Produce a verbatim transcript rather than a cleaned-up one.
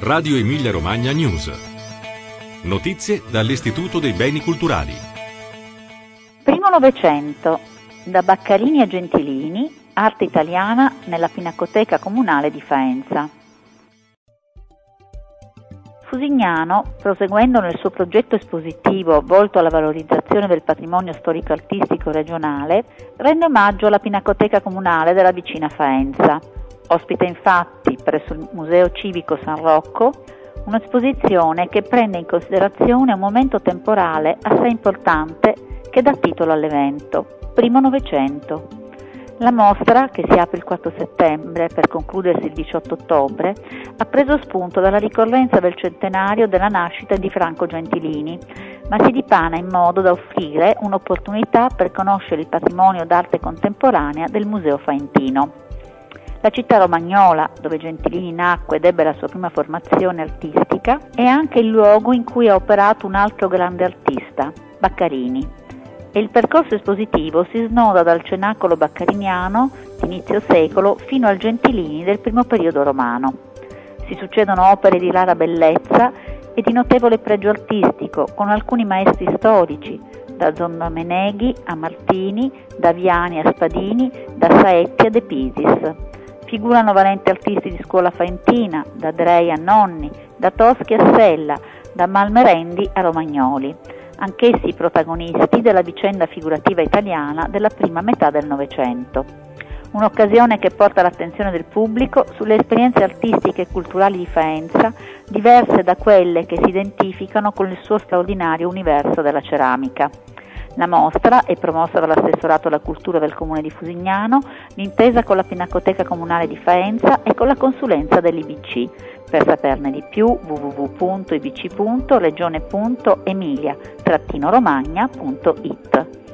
Radio Emilia Romagna News. Notizie dall'Istituto dei Beni Culturali. Primo Novecento, da Baccarini a Gentilini, arte italiana nella Pinacoteca Comunale di Faenza. Fusignano, proseguendo nel suo progetto espositivo volto alla valorizzazione del patrimonio storico-artistico regionale, rende omaggio alla Pinacoteca Comunale della vicina Faenza. Ospita infatti, presso il Museo Civico San Rocco, un'esposizione che prende in considerazione un momento temporale assai importante che dà titolo all'evento, Primo Novecento. La mostra, che si apre il quattro settembre per concludersi il diciotto ottobre, ha preso spunto dalla ricorrenza del centenario della nascita di Franco Gentilini, ma si dipana in modo da offrire un'opportunità per conoscere il patrimonio d'arte contemporanea del Museo Faentino. La città romagnola, dove Gentilini nacque ed ebbe la sua prima formazione artistica, è anche il luogo in cui ha operato un altro grande artista, Baccarini. E il percorso espositivo si snoda dal cenacolo baccariniano di inizio secolo fino al Gentilini del primo periodo romano. Si succedono opere di rara bellezza e di notevole pregio artistico, con alcuni maestri storici, da Zondameneghi a Martini, da Viani a Spadini, da Saetti a De Pisis. Figurano valenti artisti di scuola faentina, da Drei a Nonni, da Toschi a Sella, da Malmerendi a Romagnoli, anch'essi protagonisti della vicenda figurativa italiana della prima metà del Novecento. Un'occasione che porta l'attenzione del pubblico sulle esperienze artistiche e culturali di Faenza, diverse da quelle che si identificano con il suo straordinario universo della ceramica. La mostra è promossa dall'Assessorato alla Cultura del Comune di Fusignano, d'intesa con la Pinacoteca Comunale di Faenza e con la consulenza dell'I B C. Per saperne di più w w w punto i b c punto regione punto emilia romagna punto i t.